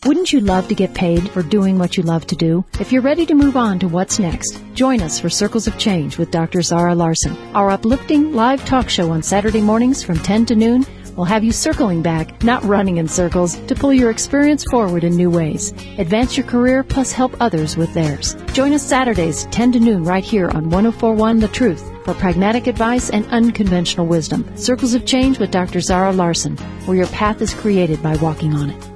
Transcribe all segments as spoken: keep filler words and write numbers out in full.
Wouldn't you love to get paid for doing what you love to do? If you're ready to move on to what's next, join us for Circles of Change with Doctor Zara Larson. Our uplifting live talk show on Saturday mornings from ten to noon will have you circling back, not running in circles, to pull your experience forward in new ways. Advance your career plus help others with theirs. Join us Saturdays, ten to noon, right here on one oh four point one The Truth for pragmatic advice and unconventional wisdom. Circles of Change with Doctor Zara Larson, where your path is created by walking on it.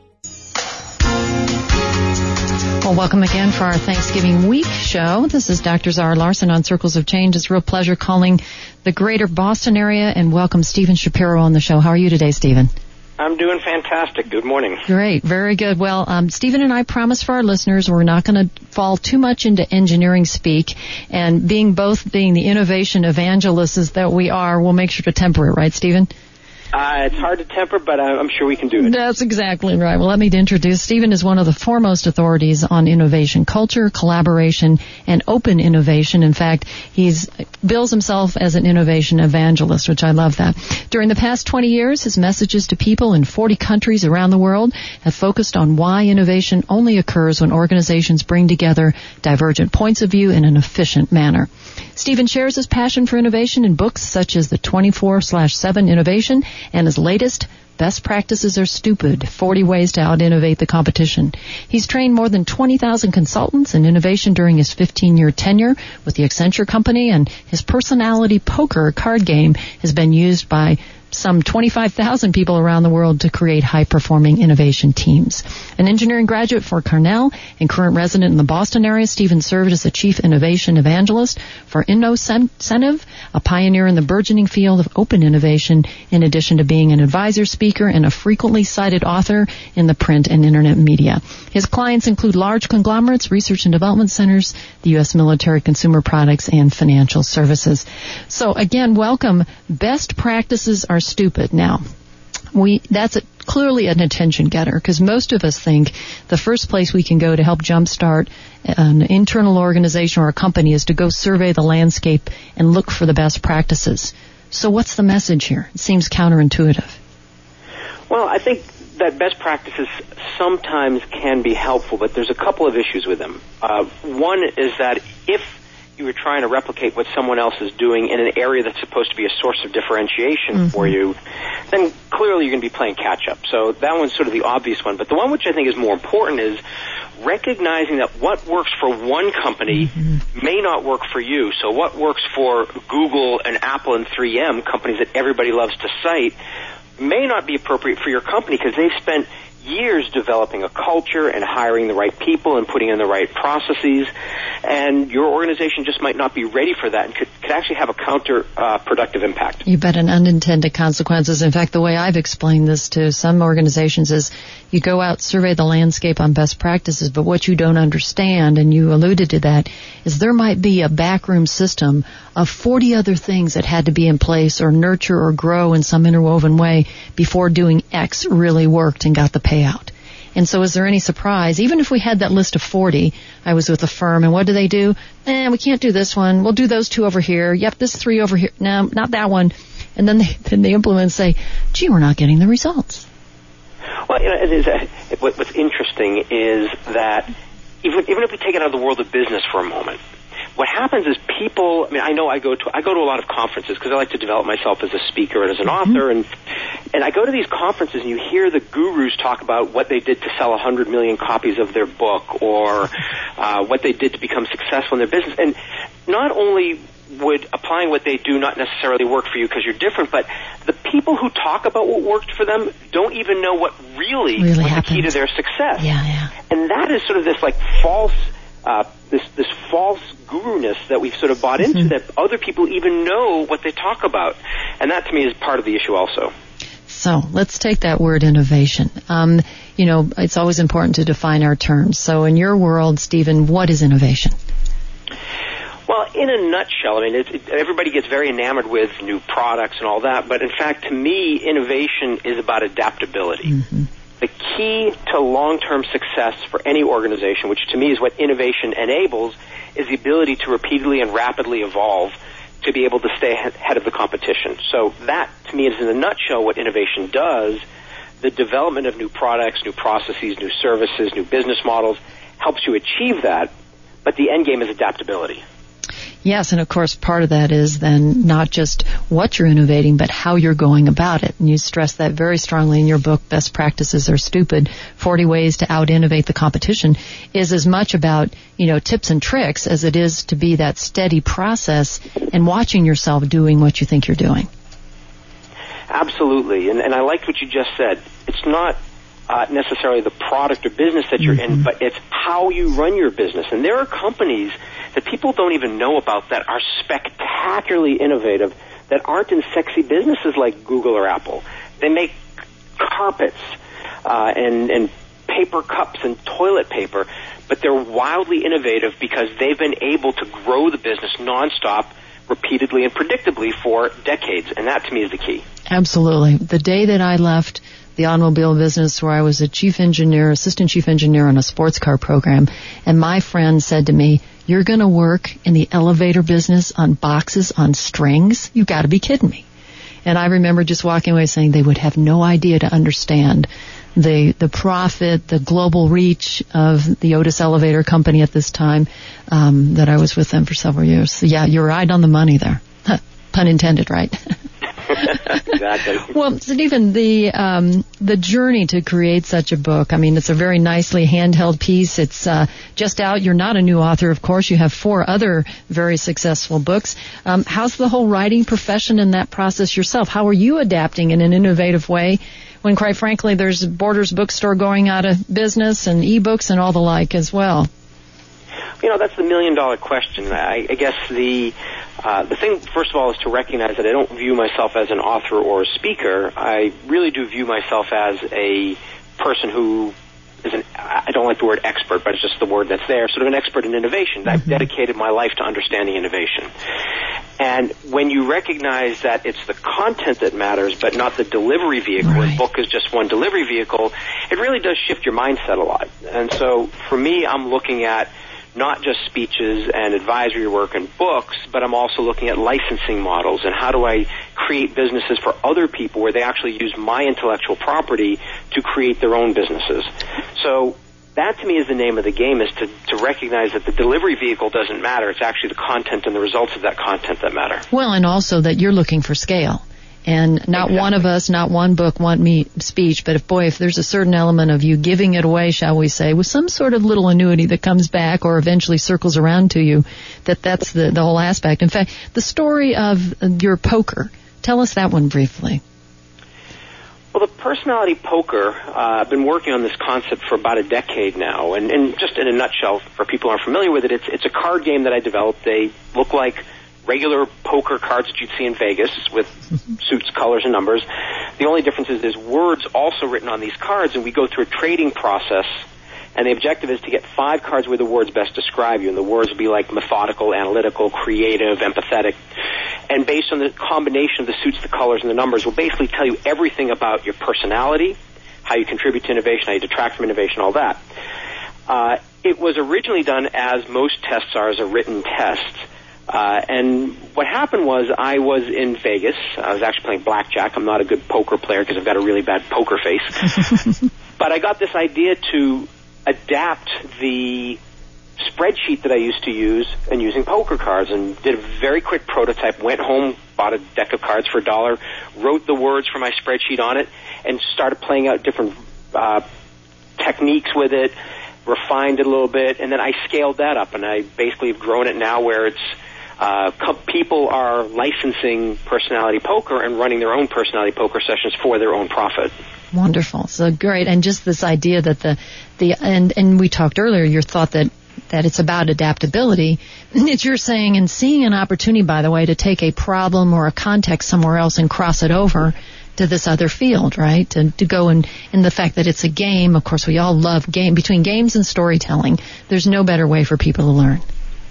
Well, welcome again for our Thanksgiving week show. This is Doctor Zara Larson on Circles of Change. It's a real pleasure calling the greater Boston area and welcome Stephen Shapiro on the show. How are you today, Stephen? I'm doing fantastic. Good morning. Great. Very good. Well, um, Stephen and I promise for our listeners we're not going to fall too much into engineering speak, and being both being the innovation evangelists that we are, we'll make sure to temper it, right, Stephen? Uh, it's hard to temper, but I'm sure we can do it. That's exactly right. Well, let me introduce. Stephen is one of the foremost authorities on innovation culture, collaboration, and open innovation. In fact, he's bills himself as an innovation evangelist, which I love that. During the past twenty years, his messages to people in forty countries around the world have focused on why innovation only occurs when organizations bring together divergent points of view in an efficient manner. Stephen shares his passion for innovation in books such as the twenty-four slash seven Innovation and his latest, Best Practices Are Stupid, forty Ways to Out-Innovate the Competition. He's trained more than twenty thousand consultants in innovation during his fifteen-year tenure with the Accenture Company, and his personality poker card game has been used by some twenty-five thousand people around the world to create high-performing innovation teams. An engineering graduate for Cornell and current resident in the Boston area, Stephen served as the chief innovation evangelist for InnoCentive, a pioneer in the burgeoning field of open innovation, in addition to being an advisor, speaker, and a frequently cited author in the print and internet media. His clients include large conglomerates, research and development centers, the U S military, consumer products, and financial services. So again, welcome. Best practices are stupid. Now, we that's a, clearly an attention getter, because most of us think the first place we can go to help jumpstart an internal organization or a company is to go survey the landscape and look for the best practices. So what's the message here? It seems counterintuitive. Well, I think that best practices sometimes can be helpful, but there's a couple of issues with them. Uh, one is that if you were trying to replicate what someone else is doing in an area that's supposed to be a source of differentiation mm-hmm. for you, then clearly you're going to be playing catch-up. So that one's sort of the obvious one. But the one which I think is more important is recognizing that what works for one company mm-hmm. may not work for you. So what works for Google and Apple and three M, companies that everybody loves to cite, may not be appropriate for your company because they've spent years developing a culture and hiring the right people and putting in the right processes, and your organization just might not be ready for that and could, could actually have a counter-productive uh, impact. You bet, and unintended consequences. In fact, the way I've explained this to some organizations is you go out, survey the landscape on best practices, but what you don't understand, and you alluded to that, is there might be a backroom system of forty other things that had to be in place or nurture or grow in some interwoven way before doing X really worked and got the payout. And so is there any surprise? Even if we had that list of forty, I was with a firm, and what do they do? Eh, we can't do this one. We'll do those two over here. Yep, this three over here. No, not that one. And then they, then they implement and say, gee, we're not getting the results. Well, you know, it is a, it, what, what's interesting is that even, even if we take it out of the world of business for a moment, what happens is people, I mean, I know I go to, I go to a lot of conferences because I like to develop myself as a speaker and as an mm-hmm. author, and, and I go to these conferences and you hear the gurus talk about what they did to sell one hundred million copies of their book or uh, what they did to become successful in their business. And not only would applying what they do not necessarily work for you because you're different, but the people who talk about what worked for them don't even know what really, really was happened. The key to their success. Yeah, yeah. And that is sort of this like false Uh, this this false guru-ness that we've sort of bought into, mm-hmm. that other people even know what they talk about. And that, to me, is part of the issue also. So let's take that word innovation. Um, you know, it's always important to define our terms. So in your world, Stephen, what is innovation? Well, in a nutshell, I mean, it, it, everybody gets very enamored with new products and all that. But in fact, to me, innovation is about adaptability. Mm-hmm. The key to long-term success for any organization, which to me is what innovation enables, is the ability to repeatedly and rapidly evolve to be able to stay ahead of the competition. So that, to me, is in a nutshell what innovation does. the development of new products, new processes, new services, new business models helps you achieve that, but the end game is adaptability. Yes, and of course part of that is then not just what you're innovating, but how you're going about it. And you stress that very strongly in your book, Best Practices Are Stupid, forty Ways to Out-Innovate the Competition, is as much about, you know, tips and tricks as it is to be that steady process and watching yourself doing what you think you're doing. Absolutely, and, and I liked what you just said. It's not uh, necessarily the product or business that you're mm-hmm. in, but it's how you run your business. And there are companies that people don't even know about that are spectacularly innovative, that aren't in sexy businesses like Google or Apple. They make carpets uh, and, and paper cups and toilet paper, but they're wildly innovative because they've been able to grow the business nonstop, repeatedly and predictably for decades, and that to me is the key. Absolutely. The day that I left the automobile business, where I was a chief engineer, assistant chief engineer on a sports car program, and my friend said to me, "You're going to work in the elevator business on boxes on strings? You've got to be kidding me." And I remember just walking away saying they would have no idea to understand the the profit, the global reach of the Otis Elevator Company at this time, um, that I was with them for several years. So yeah, you're right on the money there. Pun intended, right? Exactly. Well, Stephen, the um, the journey to create such a book, I mean, it's a very nicely handheld piece. It's uh, just out. You're not a new author, of course. You have four other very successful books. Um, how's the whole writing profession in that process yourself? How are you adapting in an innovative way when, quite frankly, there's Borders Bookstore going out of business and e-books and all the like as well? You know, that's the million-dollar question. I, I guess the uh, the thing, first of all, is to recognize that I don't view myself as an author or a speaker. I really do view myself as a person who is an, I don't like the word expert, but it's just the word that's there, sort of an expert in innovation. Mm-hmm. I've dedicated my life to understanding innovation. And when you recognize that it's the content that matters, but not the delivery vehicle, right. A book is just one delivery vehicle, it really does shift your mindset a lot. And so for me, I'm looking at not just speeches and advisory work and books, but I'm also looking at licensing models and how do I create businesses for other people where they actually use my intellectual property to create their own businesses. So that to me is the name of the game, is to, to recognize that the delivery vehicle doesn't matter. It's actually the content and the results of that content that matter. Well, and also that you're looking for scale. And not exactly. One of us, not one book, one me speech, but if, boy, if there's a certain element of you giving it away, shall we say, with some sort of little annuity that comes back or eventually circles around to you, that that's the, the whole aspect. In fact, the story of your poker, tell us that one briefly. Well, the personality poker, uh, I've been working on this concept for about a decade now, and, and just in a nutshell, for people who aren't familiar with it, it's, it's a card game that I developed. They look like regular poker cards that you'd see in Vegas with suits, colors, and numbers. The only difference is there's words also written on these cards, and we go through a trading process, and the objective is to get five cards where the words best describe you, and the words will be like methodical, analytical, creative, empathetic. And based on the combination of the suits, the colors, and the numbers, will basically tell you everything about your personality, how you contribute to innovation, how you detract from innovation, all that. Uh, it was originally done as most tests are, as a written test. Uh, and what happened was I was in Vegas. I was actually playing blackjack. I'm not a good poker player because I've got a really bad poker face. But I got this idea to adapt the spreadsheet that I used to use and using poker cards, and did a very quick prototype, went home, bought a deck of cards for a dollar, wrote the words for my spreadsheet on it, and started playing out different uh, techniques with it, refined it a little bit, and then I scaled that up, and I basically have grown it now where it's Uh, people are licensing personality poker and running their own personality poker sessions for their own profit. Wonderful. So great. And just this idea that the, the, and, and we talked earlier, your thought that, that it's about adaptability. It's you're saying and seeing an opportunity, by the way, to take a problem or a context somewhere else and cross it over to this other field, right? To, to go and, and the fact that it's a game, of course, we all love game, between games and storytelling, there's no better way for people to learn.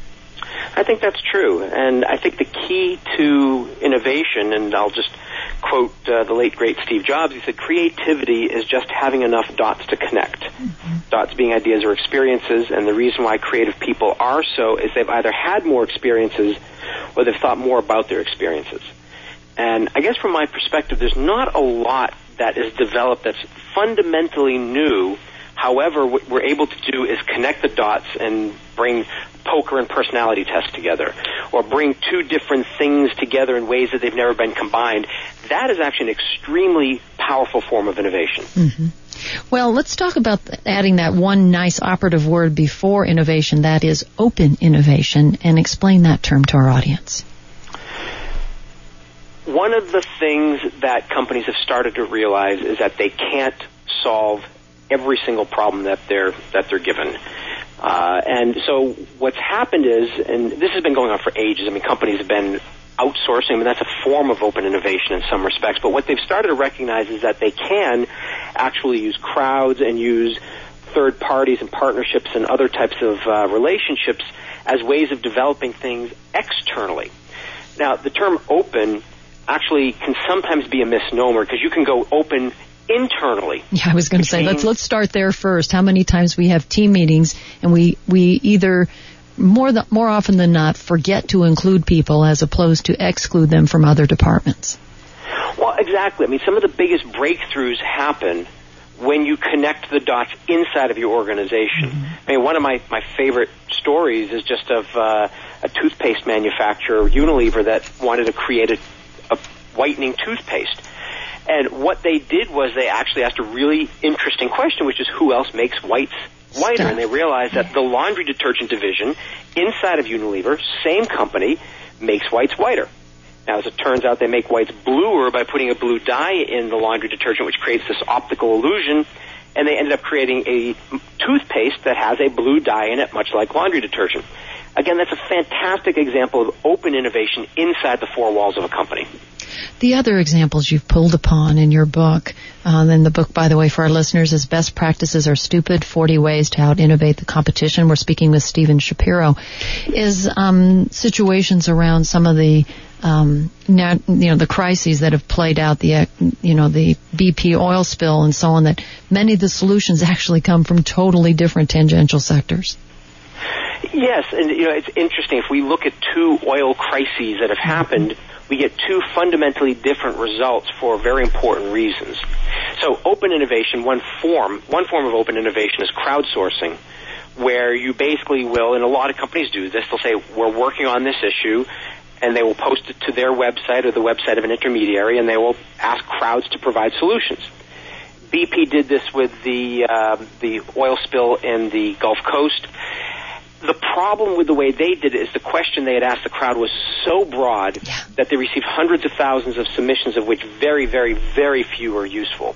I think that's true, and I think the key to innovation, and I'll just quote uh, the late, great Steve Jobs, he said, creativity is just having enough dots to connect. Mm-hmm. Dots being ideas or experiences, and the reason why creative people are so is they've either had more experiences or they've thought more about their experiences. And I guess from my perspective, there's not a lot that is developed that's fundamentally new. However, what we're able to do is connect the dots and bring poker and personality tests together, or bring two different things together in ways that they've never been combined. That is actually an extremely powerful form of innovation. Mm-hmm. Well, let's talk about adding that one nice operative word before innovation, that is open innovation, and explain that term to our audience. One of the things that companies have started to realize is that they can't solve every single problem that they're that they're given. Uh, and so what's happened is, and this has been going on for ages, I mean, companies have been outsourcing, I mean, that's a form of open innovation in some respects, but what they've started to recognize is that they can actually use crowds and use third parties and partnerships and other types of uh, relationships as ways of developing things externally. Now, the term open actually can sometimes be a misnomer, because you can go open internally. Yeah, I was going to say, let's let's start there first. How many times we have team meetings and we we either more the, more often than not forget to include people as opposed to exclude them from other departments? Well, exactly. I mean, some of the biggest breakthroughs happen when you connect the dots inside of your organization. Mm-hmm. I mean, one of my, my favorite stories is just of uh, a toothpaste manufacturer, Unilever, that wanted to create a, a whitening toothpaste. And what they did was they actually asked a really interesting question, which is who else makes whites whiter? Stuff. And they realized that the laundry detergent division inside of Unilever, same company, makes whites whiter. Now, as it turns out, they make whites bluer by putting a blue dye in the laundry detergent, which creates this optical illusion, and they ended up creating a toothpaste that has a blue dye in it, much like laundry detergent. Again, that's a fantastic example of open innovation inside the four walls of a company. The other examples you've pulled upon in your book, um, and the book, by the way, for our listeners, is Best Practices Are Stupid, forty Ways to Out-Innovate the Competition. We're speaking with Stephen Shapiro. Is um, situations around some of the, um, nat- you know, the crises that have played out, the, uh, you know, the B P oil spill and so on, that many of the solutions actually come from totally different tangential sectors. Yes, and, you know, it's interesting. If we look at two oil crises that have happened, we get two fundamentally different results for very important reasons. So open innovation, one form, one form of open innovation is crowdsourcing, where you basically will, and a lot of companies do this, they'll say, we're working on this issue, and they will post it to their website or the website of an intermediary, and they will ask crowds to provide solutions. B P did this with the uh, the oil spill in the Gulf Coast. The problem with the way they did it is the question they had asked the crowd was so broad yeah. that they received hundreds of thousands of submissions, of which very, very, very few are useful.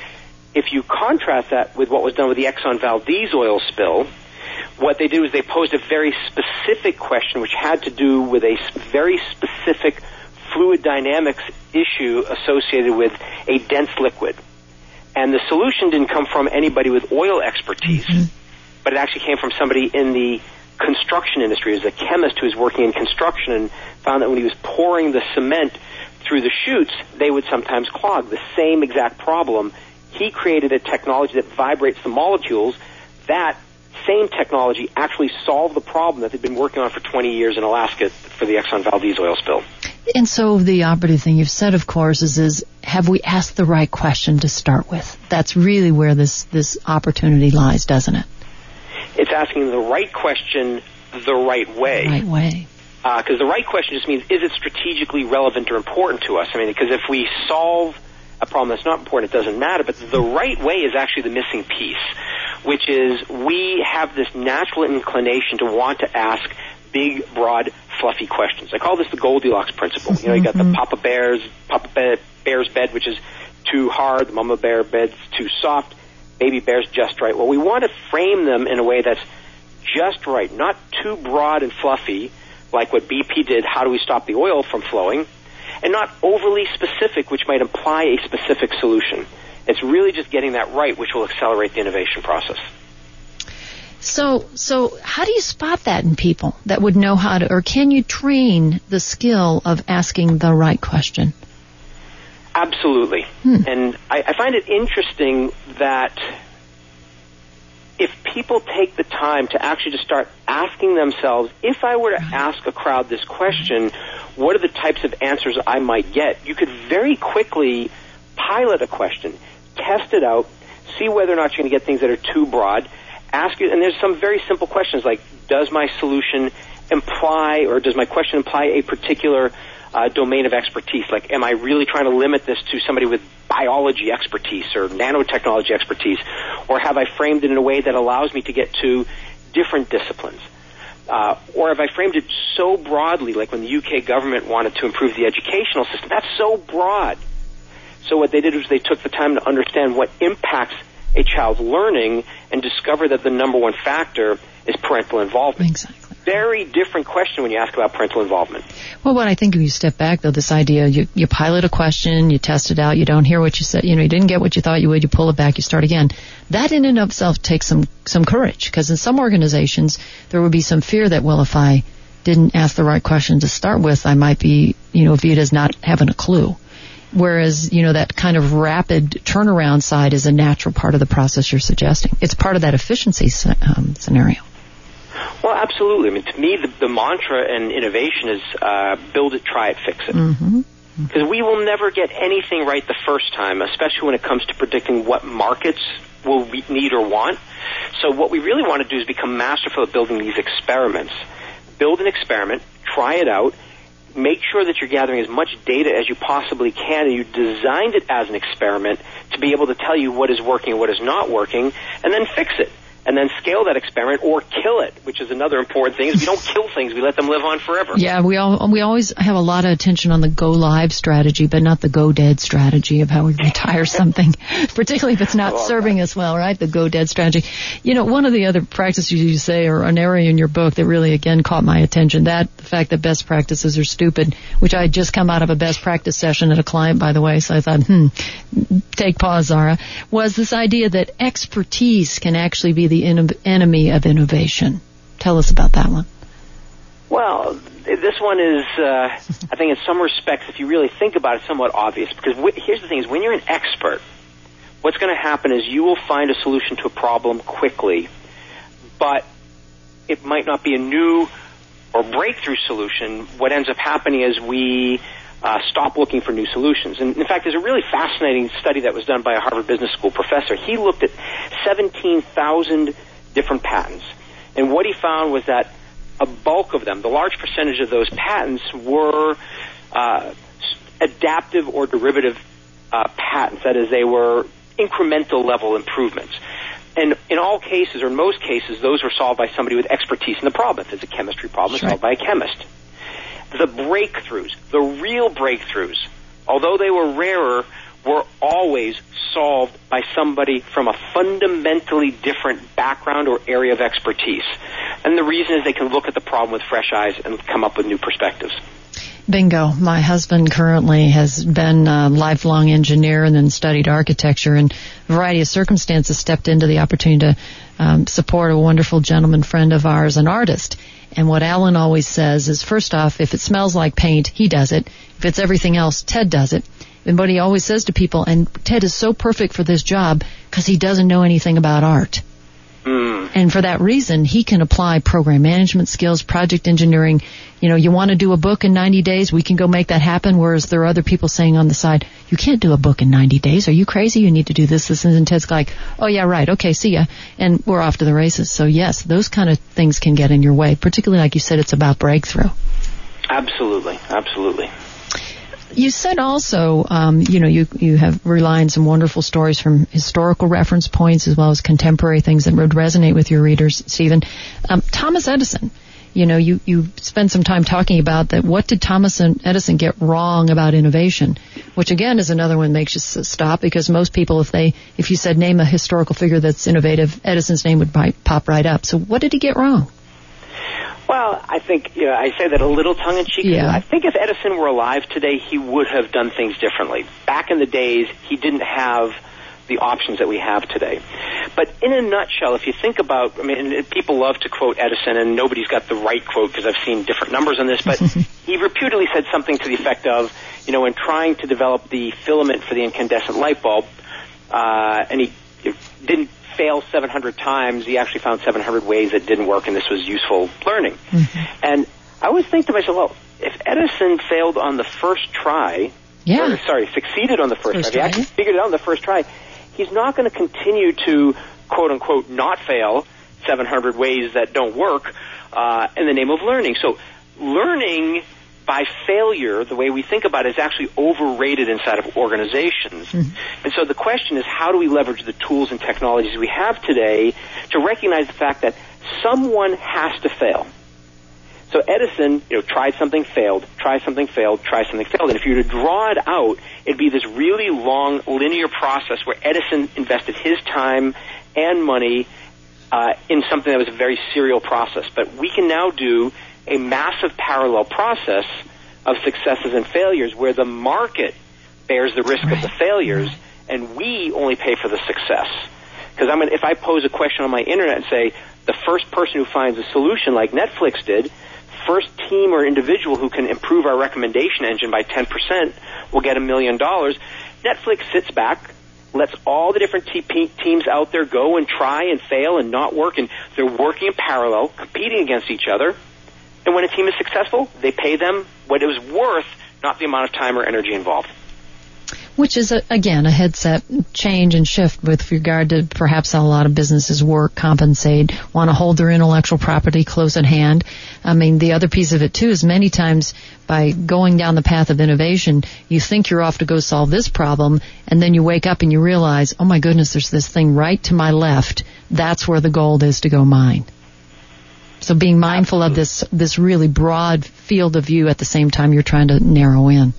If you contrast that with what was done with the Exxon Valdez oil spill, what they did was they posed a very specific question which had to do with a very specific fluid dynamics issue associated with a dense liquid. And the solution didn't come from anybody with oil expertise. Mm-hmm. But it actually came from somebody in the construction industry. It was a chemist who was working in construction and found that when he was pouring the cement through the chutes, they would sometimes clog. The same exact problem. He created a technology that vibrates the molecules. That same technology actually solved the problem that they'd been working on for twenty years in Alaska for the Exxon Valdez oil spill. And so the operative thing you've said, of course, is, is have we asked the right question to start with? That's really where this, this opportunity lies, doesn't it? It's asking the right question the right way. Right way. Because uh, the right question just means, is it strategically relevant or important to us? I mean, because if we solve a problem that's not important, it doesn't matter. But the right way is actually the missing piece, which is we have this natural inclination to want to ask big, broad, fluffy questions. I call this the Goldilocks principle. You know, you got the Papa Bear's, Papa Bear's bed, which is too hard, the Mama Bear bed's too soft. Baby bear's just right. Well, we want to frame them in a way that's just right, not too broad and fluffy, like what B P did, how do we stop the oil from flowing, and not overly specific, which might imply a specific solution. It's really just getting that right, which will accelerate the innovation process. So, so how do you spot that in people that would know how to, or can you train the skill of asking the right question? Absolutely. Hmm. And I, I find it interesting that if people take the time to actually just start asking themselves, if I were to ask a crowd this question, what are the types of answers I might get? You could very quickly pilot a question, test it out, see whether or not you're going to get things that are too broad. Ask you, and there's some very simple questions like, does my solution imply, or does my question imply a particular uh, domain of expertise? Like, am I really trying to limit this to somebody with biology expertise or nanotechnology expertise? Or have I framed it in a way that allows me to get to different disciplines? Uh, or have I framed it so broadly, like when the U K government wanted to improve the educational system? That's so broad. So what they did was they took the time to understand what impacts a child's learning and discover that the number one factor is parental involvement. Exactly. Very different question when you ask about parental involvement. Well, what I think if you step back, though, this idea, you, you pilot a question, you test it out, you don't hear what you said, you know, you didn't get what you thought you would, you pull it back, you start again. That in and of itself takes some, some courage, because in some organizations, there would be some fear that, well, if I didn't ask the right question to start with, I might be, you know, viewed as not having a clue. Whereas, you know, that kind of rapid turnaround side is a natural part of the process you're suggesting. It's part of that efficiency um, scenario. Well, absolutely. I mean, to me, the, the mantra in innovation is uh, build it, try it, fix it. Mm-hmm. Because we will never get anything right the first time, especially when it comes to predicting what markets will we need or want. So what we really want to do is become masterful at building these experiments. Build an experiment, try it out, make sure that you're gathering as much data as you possibly can, and you designed it as an experiment to be able to tell you what is working and what is not working, and then fix it. And then scale that experiment or kill it, which is another important thing. Is we don't kill things, we let them live on forever. Yeah, we all we always have a lot of attention on the go live strategy, but not the go dead strategy of how we retire something, particularly if it's not serving that. us well, right? The go dead strategy. You know, one of the other practices you say, or an area in your book that really again caught my attention, that the fact that best practices are stupid, which I had just come out of a best practice session at a client, by the way, so I thought, hmm, take pause, Zara, was this idea that expertise can actually be the in- enemy of innovation. Tell us about that one. Well, this one is, uh, I think in some respects, if you really think about it, somewhat obvious. Because w- here's the thing, is when you're an expert, what's going to happen is you will find a solution to a problem quickly, but it might not be a new or breakthrough solution. What ends up happening is we uh, stop looking for new solutions. And in fact, there's a really fascinating study that was done by a Harvard Business School professor. He looked at seventeen thousand different patents. And what he found was that a bulk of them, the large percentage of those patents, were uh, adaptive or derivative uh, patents. That is, they were incremental level improvements. And in all cases, or in most cases, those were solved by somebody with expertise in the problem. If it's a chemistry problem, it's solved by a chemist. The breakthroughs, the real breakthroughs, although they were rarer, were always solved by somebody from a fundamentally different background or area of expertise. And the reason is they can look at the problem with fresh eyes and come up with new perspectives. Bingo. My husband currently has been a lifelong engineer and then studied architecture, and a variety of circumstances stepped into the opportunity to um, support a wonderful gentleman friend of ours, an artist. And what Alan always says is, first off, if it smells like paint, he does it. If it's everything else, Ted does it. And what he always says to people, and Ted is so perfect for this job because he doesn't know anything about art. Mm. And for that reason, he can apply program management skills, project engineering. You know, you want to do a book in ninety days, we can go make that happen, whereas there are other people saying on the side, you can't do a book in ninety days. Are you crazy? You need to do this, this, and Ted's like, oh, yeah, right. Okay, see ya. And we're off to the races. So, yes, those kind of things can get in your way, particularly, like you said, it's about breakthrough. Absolutely, absolutely. You said also, um, you know, you, you have relied on some wonderful stories from historical reference points as well as contemporary things that would resonate with your readers, Stephen. Um, Thomas Edison, you know, you, you spend some time talking about that. What did Thomas Edison get wrong about innovation? Which, again, is another one that makes you stop, because most people, if they, if you said name a historical figure that's innovative, Edison's name would pop right up. So what did he get wrong? Well, I think, you know, I say that a little tongue-in-cheek. Yeah. I think if Edison were alive today, he would have done things differently. Back in the days, he didn't have the options that we have today. But in a nutshell, if you think about, I mean, people love to quote Edison, and nobody's got the right quote because I've seen different numbers on this, but he reputedly said something to the effect of, you know, in trying to develop the filament for the incandescent light bulb, uh, and he didn't fail seven hundred times, he actually found seven hundred ways that didn't work, and this was useful learning. Mm-hmm. And I always think to myself, well, if Edison failed on the first try, Yeah. Or, sorry, succeeded on the first, first try. try. If he actually figured it out on the first try, he's not going to continue to, quote unquote, not fail seven hundred ways that don't work uh, in the name of learning. So learning by failure, the way we think about it, is actually overrated inside of organizations. Mm-hmm. And so the question is, how do we leverage the tools and technologies we have today to recognize the fact that someone has to fail? So Edison, you know, tried something, failed, tried something, failed, tried something, failed. And if you were to draw it out, it'd be this really long, linear process where Edison invested his time and money uh, in something that was a very serial process. But we can now do a massive parallel process of successes and failures where the market bears the risk right. of the failures, right. and we only pay for the success. Because I'm gonna, if I pose a question on my internet and say, the first person who finds a solution like Netflix did, first team or individual who can improve our recommendation engine by ten percent will get a million dollars. Netflix sits back, lets all the different te- teams out there go and try and fail and not work, and they're working in parallel, competing against each other. And when a team is successful, they pay them what it was worth, not the amount of time or energy involved. Which is, a, again, a headset change and shift with regard to perhaps how a lot of businesses work, compensate, want to hold their intellectual property close at hand. I mean, the other piece of it, too, is many times by going down the path of innovation, you think you're off to go solve this problem, and then you wake up and you realize, oh, my goodness, there's this thing right to my left. That's where the gold is to go mine. So being mindful Absolutely. of this this really broad field of view at the same time you're trying to narrow in.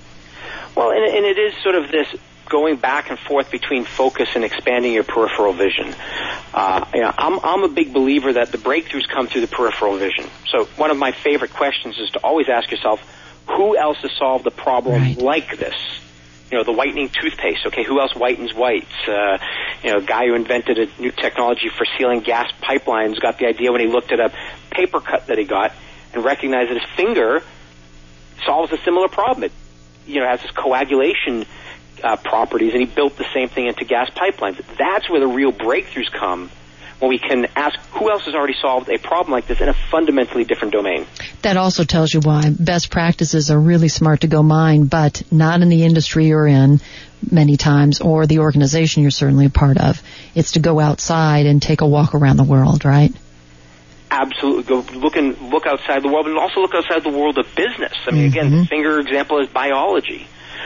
Well, and, and it is sort of this going back and forth between focus and expanding your peripheral vision. Uh, you know, I'm, I'm a big believer that the breakthroughs come through the peripheral vision. So one of my favorite questions is to always ask yourself, who else has solved a problem right. like this? You know, the whitening toothpaste. Okay, who else whitens whites? Uh, you know, a guy who invented a new technology for sealing gas pipelines got the idea when he looked at a paper cut that he got and recognized that his finger solves a similar problem. It, you know, has this coagulation uh, properties, and he built the same thing into gas pipelines. That's where the real breakthroughs come, when we can ask who else has already solved a problem like this in a fundamentally different domain. That also tells you why best practices are really smart to go mine, but not in the industry you're in many times, or the organization you're certainly a part of. It's to go outside and take a walk around the world, right? Absolutely. Go look and look outside the world, and also look outside the world of business. I mean, mm-hmm. again, the finger example is biology.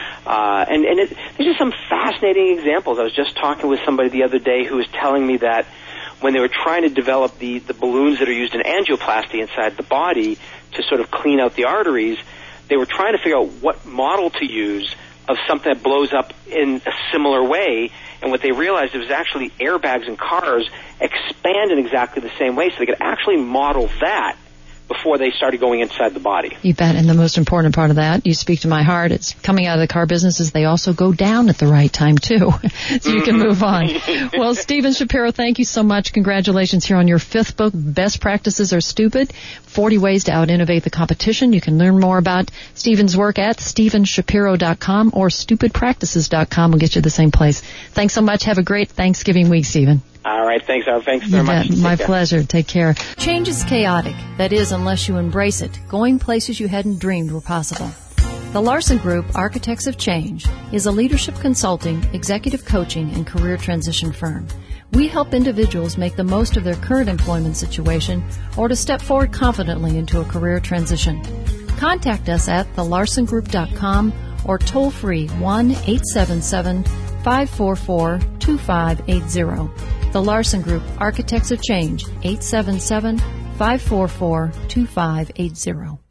Uh, and and it, there's just some fascinating examples. I was just talking with somebody the other day who was telling me that when they were trying to develop the, the balloons that are used in angioplasty inside the body to sort of clean out the arteries, they were trying to figure out what model to use of something that blows up in a similar way. And what they realized, it was actually airbags in cars expand in exactly the same way, so they could actually model that before they started going inside the body. You bet. And the most important part of that, you speak to my heart, it's coming out of the car businesses, they also go down at the right time, too. So you can move on. Well, Steven Shapiro, thank you so much. Congratulations here on your fifth book, Best Practices Are Stupid, forty Ways to Out-Innovate the Competition. You can learn more about Steven's work at steven shapiro dot com or stupid practices dot com. We'll get you to the same place. Thanks so much. Have a great Thanksgiving week, Steven. All right. Thanks, Howard. Thanks very much. My pleasure. Take care. Change is chaotic. That is, unless you embrace it, going places you hadn't dreamed were possible. The Larson Group, Architects of Change, is a leadership consulting, executive coaching, and career transition firm. We help individuals make the most of their current employment situation or to step forward confidently into a career transition. Contact us at the larson group dot com or toll free one eight seven seven, five four four, two five eight zero. The Larson Group, Architects of Change, eight seven seven, five four four, two five eight zero.